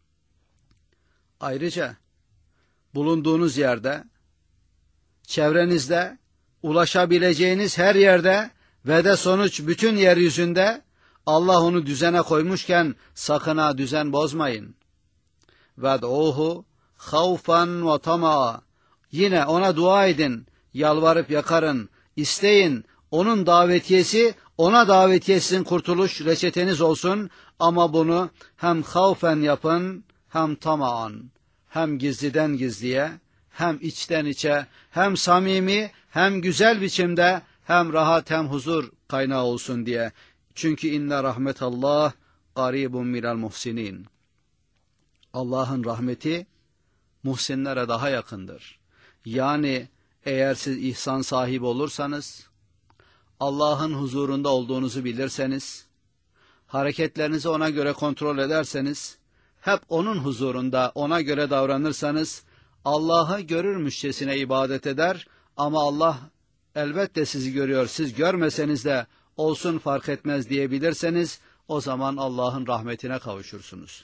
Ayrıca bulunduğunuz yerde, çevrenizde, ulaşabileceğiniz her yerde ve de sonuç bütün yeryüzünde Allah onu düzene koymuşken sakın ha düzen bozmayın. Ved'uhu havfan ve tama'a. Yine ona dua edin, yalvarıp yakarın, isteyin. Onun davetiyesi, ona davetiyesinin kurtuluş reçeteniz olsun, ama bunu hem havfen yapın, hem tama'an, hem gizliden gizliye, hem içten içe, hem samimi, hem güzel biçimde, hem rahat hem huzur kaynağı olsun diye. Çünkü inne rahmetallah garibun minel muhsinin. Allah'ın rahmeti muhsinlere daha yakındır. Yani eğer siz ihsan sahibi olursanız, Allah'ın huzurunda olduğunuzu bilirseniz, hareketlerinizi ona göre kontrol ederseniz, hep onun huzurunda ona göre davranırsanız, Allah'ı görürmüşçesine ibadet eder, ama Allah elbette sizi görüyor, siz görmeseniz de olsun fark etmez diyebilirseniz, o zaman Allah'ın rahmetine kavuşursunuz.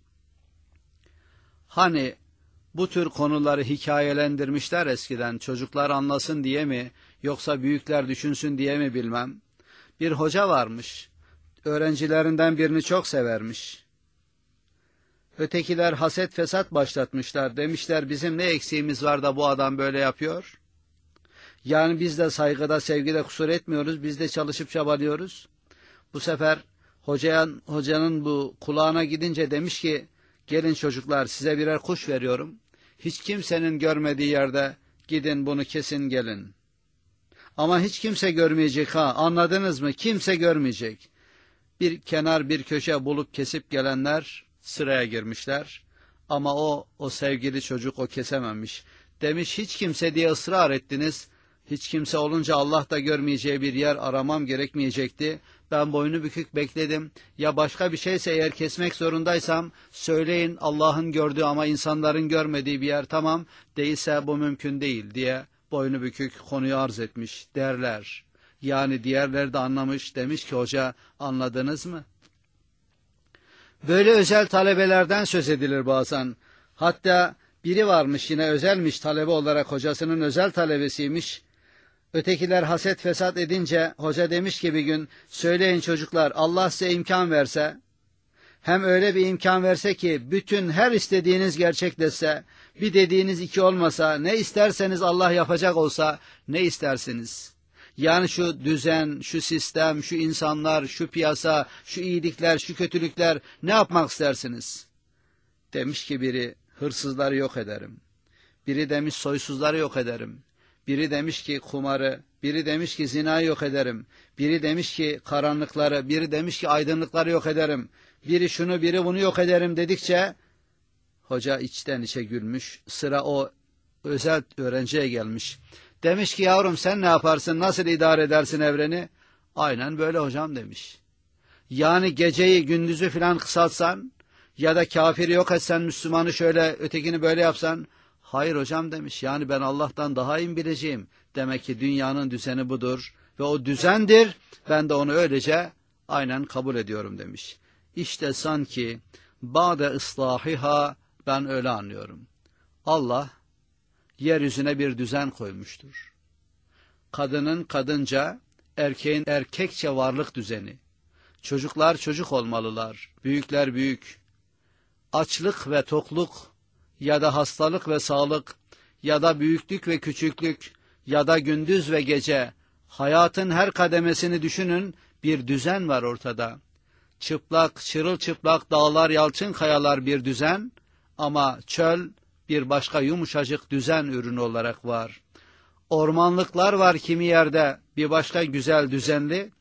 Hani bu tür konuları hikayelendirmişler eskiden, çocuklar anlasın diye mi, yoksa büyükler düşünsün diye mi bilmem. Bir hoca varmış, öğrencilerinden birini çok severmiş. Ötekiler haset fesat başlatmışlar. Demişler bizim ne eksiğimiz var da bu adam böyle yapıyor? Yani biz de saygıda, sevgide kusur etmiyoruz. Biz de çalışıp çabalıyoruz. Bu sefer hocanın, hocanın bu kulağına gidince demiş ki gelin çocuklar size birer kuş veriyorum. Hiç kimsenin görmediği yerde gidin bunu kesin gelin. Ama hiç kimse görmeyecek ha, anladınız mı? Kimse görmeyecek. Bir kenar bir köşe bulup kesip gelenler sıraya girmişler. Ama o, o sevgili çocuk o kesememiş. Demiş hiç kimse diye ısrar ettiniz. Hiç kimse olunca Allah da görmeyeceği bir yer aramam gerekmeyecekti. Ben boynu bükük bekledim. Ya başka bir şeyse eğer kesmek zorundaysam söyleyin Allah'ın gördüğü ama insanların görmediği bir yer tamam. Değilse bu mümkün değil diye boynu bükük konuyu arz etmiş derler. Yani diğerleri de anlamış demiş ki hoca anladınız mı? Böyle özel talebelerden söz edilir bazen. Hatta biri varmış yine özelmiş talebe olarak hocasının özel talebesiymiş. Ötekiler haset fesat edince hoca demiş ki bir gün söyleyin çocuklar Allah size imkan verse hem öyle bir imkan verse ki bütün her istediğiniz gerçekleşse bir dediğiniz iki olmasa ne isterseniz Allah yapacak olsa ne istersiniz? Yani şu düzen, şu sistem, şu insanlar, şu piyasa, şu iyilikler, şu kötülükler ne yapmak istersiniz? Demiş ki biri hırsızları yok ederim. Biri demiş soysuzları yok ederim. Biri demiş ki kumarı, biri demiş ki zinayı yok ederim. Biri demiş ki karanlıkları, biri demiş ki aydınlıkları yok ederim. Biri şunu, biri bunu yok ederim dedikçe hoca içten içe gülmüş. Sıra o özel öğrenciye gelmiş. Demiş ki yavrum sen ne yaparsın, nasıl idare edersin evreni? Aynen böyle hocam demiş. Yani geceyi gündüzü filan kısaltsan ya da kafiri yok etsen, Müslümanı şöyle ötekini böyle yapsan, hayır hocam demiş. Yani ben Allah'tan daha iyi bileceğim. Demek ki dünyanın düzeni budur ve o düzendir. Ben de onu öylece aynen kabul ediyorum demiş. İşte sanki ba'de ıslahiha ben öyle anlıyorum. Allah yeryüzüne bir düzen koymuştur. Kadının kadınca, erkeğin erkekçe varlık düzeni. Çocuklar çocuk olmalılar, büyükler büyük. Açlık ve tokluk ya da hastalık ve sağlık ya da büyüklük ve küçüklük ya da gündüz ve gece, hayatın her kademesini düşünün, bir düzen var ortada. Çıplak, çırılçıplak dağlar, yalçın kayalar bir düzen ama çöl bir başka yumuşacık düzen ürünü olarak var. Ormanlıklar var kimi yerde bir başka güzel düzenli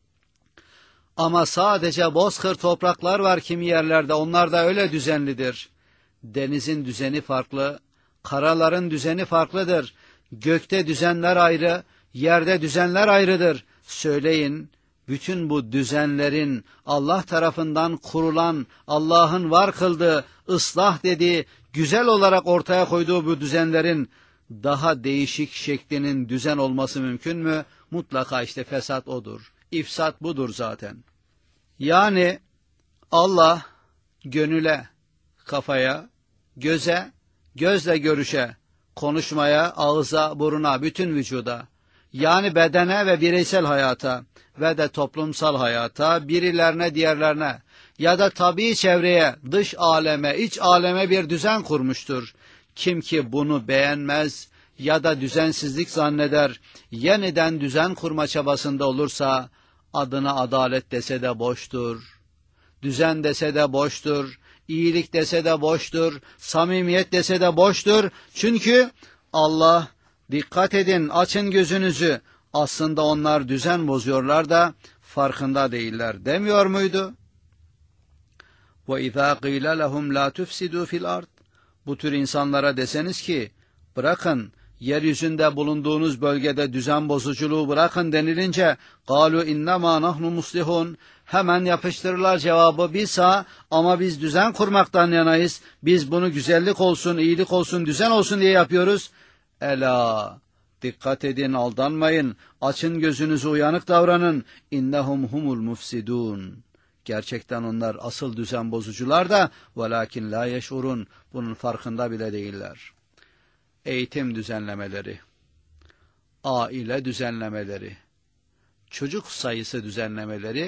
ama sadece bozkır topraklar var kimi yerlerde, onlar da öyle düzenlidir. Denizin düzeni farklı, karaların düzeni farklıdır. Gökte düzenler ayrı, yerde düzenler ayrıdır. Söyleyin, bütün bu düzenlerin Allah tarafından kurulan, Allah'ın var kıldığı, ıslah dediği, güzel olarak ortaya koyduğu bu düzenlerin daha değişik şeklinin düzen olması mümkün mü? Mutlaka işte fesat odur. İfsat budur zaten. Yani Allah gönüle, kafaya, göze, gözle görüşe, konuşmaya, ağıza, buruna, bütün vücuda, yani bedene ve bireysel hayata ve de toplumsal hayata, birilerine diğerlerine ya da tabii çevreye, dış aleme, iç aleme bir düzen kurmuştur. Kim ki bunu beğenmez ya da düzensizlik zanneder, yeniden düzen kurma çabasında olursa, adına adalet dese de boştur, düzen dese de boştur, iyilik dese de boştur, samimiyet dese de boştur. Çünkü Allah, dikkat edin, açın gözünüzü, aslında onlar düzen bozuyorlar da farkında değiller demiyor muydu? وَاِذَا قِيلَ لَهُمْ لَا تُفْسِدُوا فِي الْأَرْضِ Bu tür insanlara deseniz ki, bırakın, yeryüzünde bulunduğunuz bölgede düzen bozuculuğu bırakın denilince, قَالُوا اِنَّمَا نَحْنُ مُصْلِحُونَ Hemen yapıştırırlar cevabı, biz ha ama biz düzen kurmaktan yanayız, biz bunu güzellik olsun, iyilik olsun, düzen olsun diye yapıyoruz. Ela, dikkat edin, aldanmayın, açın gözünüzü, uyanık davranın. İnnehum humul mufsidun. Gerçekten onlar asıl düzen bozucular da velakin la yeşurun, bunun farkında bile değiller. Eğitim düzenlemeleri, aile düzenlemeleri, çocuk sayısı düzenlemeleri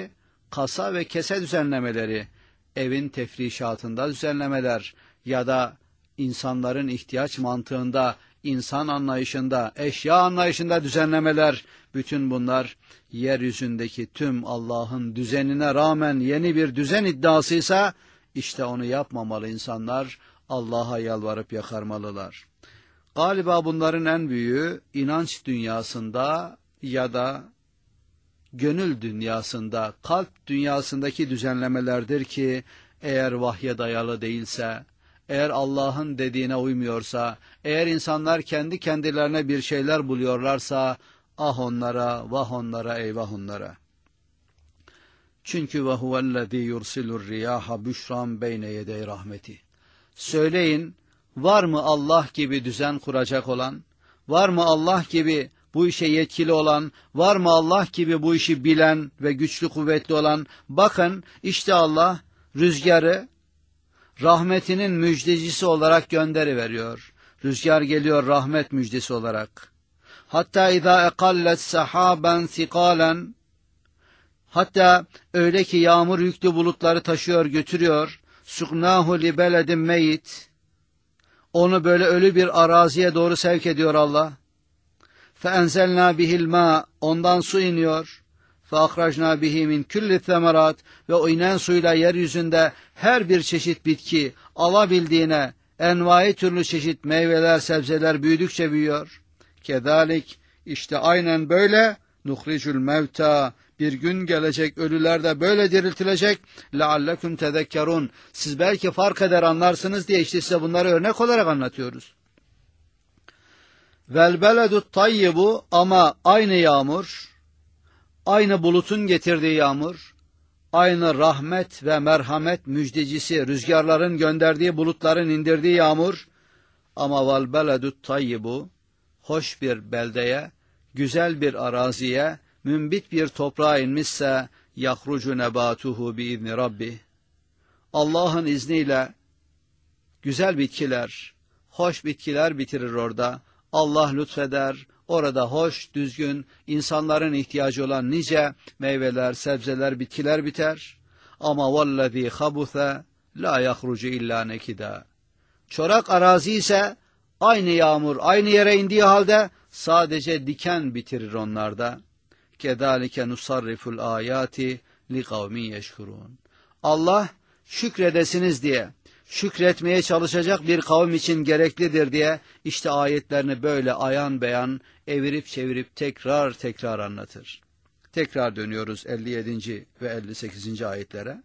kasa ve kese düzenlemeleri, evin tefrişatında düzenlemeler ya da insanların ihtiyaç mantığında, insan anlayışında, eşya anlayışında düzenlemeler, bütün bunlar yeryüzündeki tüm Allah'ın düzenine rağmen yeni bir düzen iddiasıysa, işte onu yapmamalı insanlar, Allah'a yalvarıp yakarmalılar. Galiba bunların en büyüğü inanç dünyasında ya da gönül dünyasında, kalp dünyasındaki düzenlemelerdir ki, eğer vahye dayalı değilse, eğer Allah'ın dediğine uymuyorsa, eğer insanlar kendi kendilerine bir şeyler buluyorlarsa, ah onlara, vah onlara, eyvah onlara. Çünkü ve huvellezî yursilur riyaha büşran beyne yedey rahmeti. Söyleyin, var mı Allah gibi düzen kuracak olan, var mı Allah gibi bu işe yetkili olan, var mı Allah gibi bu işi bilen ve güçlü kuvvetli olan? Bakın, işte Allah rüzgarı rahmetinin müjdecisi olarak gönderiveriyor. Rüzgar geliyor rahmet müjdesi olarak. Hatta izâ ekallet sahâben sikâlen, hatta öyle ki yağmur yüklü bulutları taşıyor götürüyor. Suknâhu li beledin meyit, onu böyle ölü bir araziye doğru sevk ediyor Allah. فَاَنْزَلْنَا بِهِ الْمَاءِ, ondan su iniyor. فَاَخْرَجْنَا بِهِ مِنْ كُلِّ الثَّمَرَاتِ, ve o inen suyla yeryüzünde her bir çeşit bitki alabildiğine envai türlü çeşit meyveler, sebzeler büyüdükçe büyüyor. Kedalik, işte aynen böyle, nuhricul mevta, bir gün gelecek ölüler de böyle diriltilecek. لَعَلَّكُمْ تَذَكَّرُونَ, siz belki fark eder anlarsınız diye işte size bunları örnek olarak anlatıyoruz. Vel beledut tayyibu, ama aynı yağmur, aynı bulutun getirdiği yağmur, aynı rahmet ve merhamet müjdecisi, rüzgarların gönderdiği, bulutların indirdiği yağmur, ama vel beledut tayyibu, hoş bir beldeye, güzel bir araziye, mümbit bir toprağa inmişse, yahrucu nebatuhu biizni rabbi, Allah'ın izniyle güzel bitkiler, hoş bitkiler bitirir orada. Allah lütfeder, orada hoş, düzgün, insanların ihtiyacı olan nice meyveler, sebzeler, bitkiler biter. Ama vallezî habuthe la yahrucu illa nekida. Çorak arazi ise aynı yağmur aynı yere indiği halde sadece diken bitirir onlarda. Kedalike nusarriful ayati li kavmin yeşkurun. Allah şükredesiniz diye, şükretmeye çalışacak bir kavim için gereklidir diye işte ayetlerini böyle ayan beyan evirip çevirip tekrar tekrar anlatır. Tekrar dönüyoruz elli yedinci ve elli sekizinci ayetlere.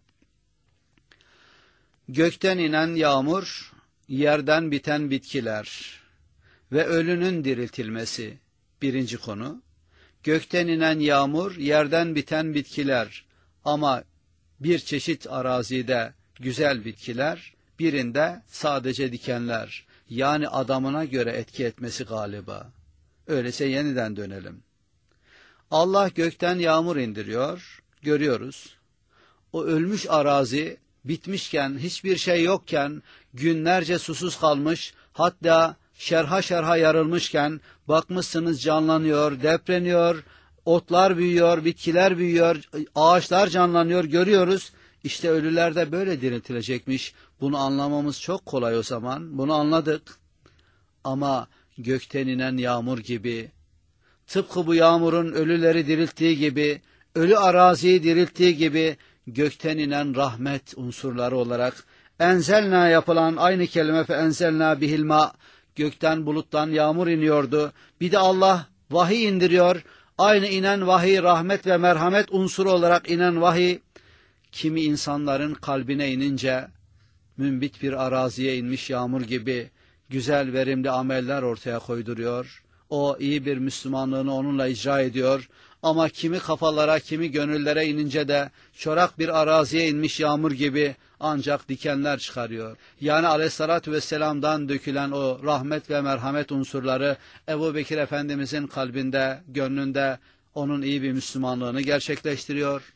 Gökten inen yağmur, yerden biten bitkiler ve ölünün diriltilmesi birinci konu. Gökten inen yağmur, yerden biten bitkiler, ama bir çeşit arazide güzel bitkiler, birinde sadece dikenler, yani adamına göre etki etmesi galiba. Öyleyse yeniden dönelim. Allah gökten yağmur indiriyor, görüyoruz. O ölmüş arazi bitmişken, hiçbir şey yokken, günlerce susuz kalmış, hatta şerha şerha yarılmışken, bakmışsınız canlanıyor, depreniyor, otlar büyüyor, bitkiler büyüyor, ağaçlar canlanıyor, görüyoruz. İşte ölüler de böyle diriltilecekmiş. Bunu anlamamız çok kolay o zaman. Bunu anladık. Ama gökten inen yağmur gibi, tıpkı bu yağmurun ölüleri dirilttiği gibi, ölü araziyi dirilttiği gibi, gökten inen rahmet unsurları olarak, enzelna yapılan aynı kelime fe enzelna bihilma, gökten buluttan yağmur iniyordu. Bir de Allah vahiy indiriyor. Aynı inen vahiy, rahmet ve merhamet unsuru olarak inen vahiy, kimi insanların kalbine inince, mümbit bir araziye inmiş yağmur gibi güzel verimli ameller ortaya koyduruyor. O iyi bir Müslümanlığını onunla icra ediyor. Ama kimi kafalara, kimi gönüllere inince de çorak bir araziye inmiş yağmur gibi ancak dikenler çıkarıyor. Yani Aleyhisselatü Vesselam'dan dökülen o rahmet ve merhamet unsurları Ebu Bekir Efendimizin kalbinde, gönlünde onun iyi bir Müslümanlığını gerçekleştiriyor.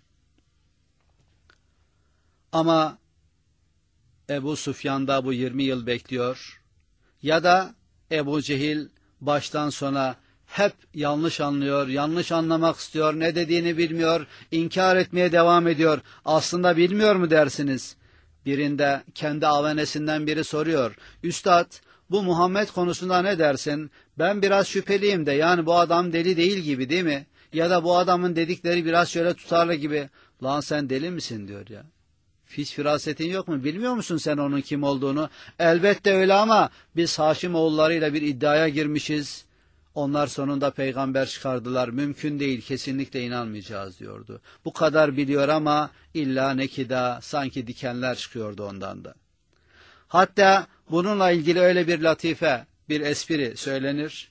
Ama Ebu Süfyan'da bu yirmi yıl bekliyor. Ya da Ebu Cehil baştan sona hep yanlış anlıyor, yanlış anlamak istiyor, ne dediğini bilmiyor, inkar etmeye devam ediyor. Aslında bilmiyor mu dersiniz? Birinde kendi avenesinden biri soruyor. Üstad, bu Muhammed konusunda ne dersin? Ben biraz şüpheliyim de, yani bu adam deli değil gibi, değil mi? Ya da bu adamın dedikleri biraz şöyle tutarlı gibi. Lan sen deli misin diyor ya. Hiç firasetin yok mu? Bilmiyor musun sen onun kim olduğunu? Elbette öyle ama biz Haşimoğullarıyla bir iddiaya girmişiz. Onlar sonunda peygamber çıkardılar. Mümkün değil, kesinlikle inanmayacağız diyordu. Bu kadar biliyor ama illa nekida, sanki dikenler çıkıyordu ondan da. Hatta bununla ilgili öyle bir latife, bir espri söylenir.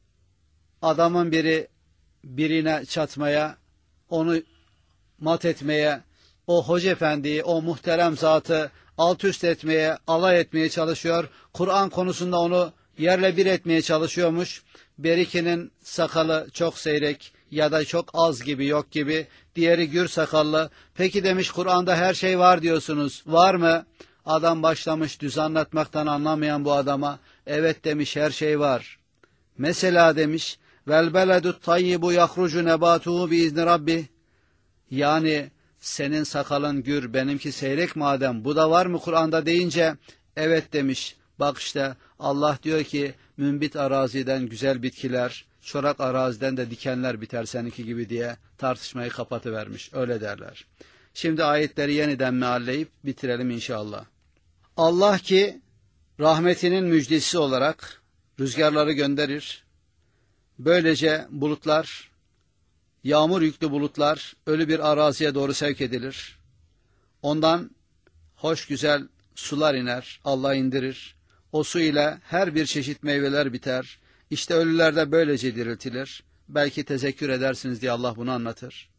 Adamın biri birine çatmaya, onu mat etmeye, o hoca efendiyi, o muhterem zatı alt üst etmeye, alay etmeye çalışıyor. Kur'an konusunda onu yerle bir etmeye çalışıyormuş. Berikinin sakalı çok seyrek ya da çok az gibi, yok gibi. Diğeri gür sakallı. Peki demiş, Kur'an'da her şey var diyorsunuz. Var mı? Adam başlamış düz anlatmaktan anlamayan bu adama. Evet demiş, her şey var. Mesela demiş, vel beledut tayyibu yahrucu nebatuhu biizni rabbih. Yani senin sakalın gür, benimki seyrek madem, bu da var mı Kur'an'da deyince, evet demiş. Bak işte Allah diyor ki, mümbit araziden güzel bitkiler, çorak araziden de dikenler biter seninki gibi diye tartışmayı kapatıvermiş. Öyle derler. Şimdi ayetleri yeniden mealleyip bitirelim inşallah. Allah ki rahmetinin müjdecisi olarak rüzgarları gönderir. Böylece bulutlar, yağmur yüklü bulutlar ölü bir araziye doğru sevk edilir. Ondan hoş güzel sular iner, Allah indirir. O su ile her bir çeşit meyveler biter. İşte ölüler de böylece diriltilir. Belki tezekkür edersiniz diye Allah bunu anlatır.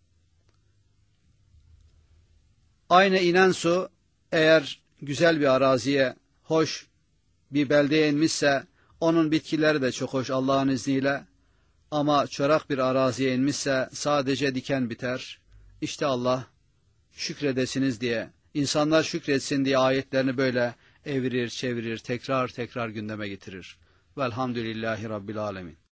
Aynı inen su eğer güzel bir araziye, hoş bir beldeye inmişse, onun bitkileri de çok hoş Allah'ın izniyle. Ama çorak bir araziye inmişse sadece diken biter. İşte Allah şükredesiniz diye, insanlar şükretsin diye ayetlerini böyle evirir, çevirir, tekrar tekrar gündeme getirir. Velhamdülillahi Rabbil Alemin.